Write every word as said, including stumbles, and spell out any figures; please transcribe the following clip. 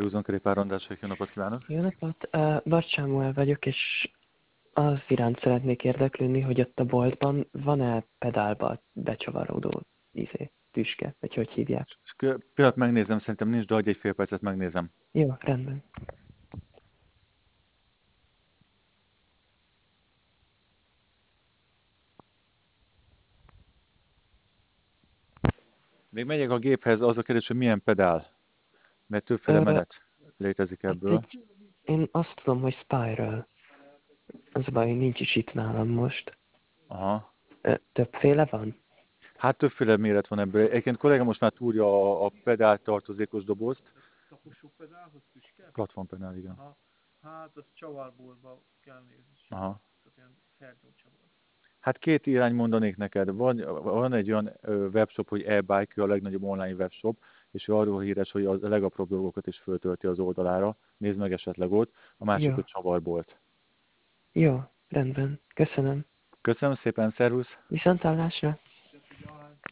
Húzzon köré pár rondás, hogy jó napot kívánok! Jó napot! Uh, Bart Sámuel vagyok, és az iránt szeretnék érdeklődni, hogy ott a boltban van-e pedálba becsavarodó izé, tüske, vagy hogy hívják. Pillanat megnézem, szerintem nincs, de adj egy fél percet, megnézem. Jó, rendben. Még megyek a géphez, az a kérdés, hogy milyen pedál, mert többféle Uh, menet létezik hát ebből. egy, én azt tudom, hogy Spiral. Az a baj, hogy nincs is itt nálam most. Aha. Uh, többféle van? Hát többféle méret van ebből. Egyébként kollega most már túrja a, a pedál tartozékos dobozt. Taposó pedálhoz tüske? Platformpedál, igen. Aha. Hát az csavarboltba kell nézni. Aha. Tehát ilyen herdócsavar. Hát két irány mondanék neked. Van, van egy olyan webshop, hogy e-bike, a legnagyobb online webshop, és ő arról híres, hogy a legapróbb dolgokat is föltölti az oldalára. Nézd meg esetleg ott. A másik, Jó. hogy csavarbolt. Jó, rendben. Köszönöm. Köszönöm szépen, szervusz! Viszonthallásra!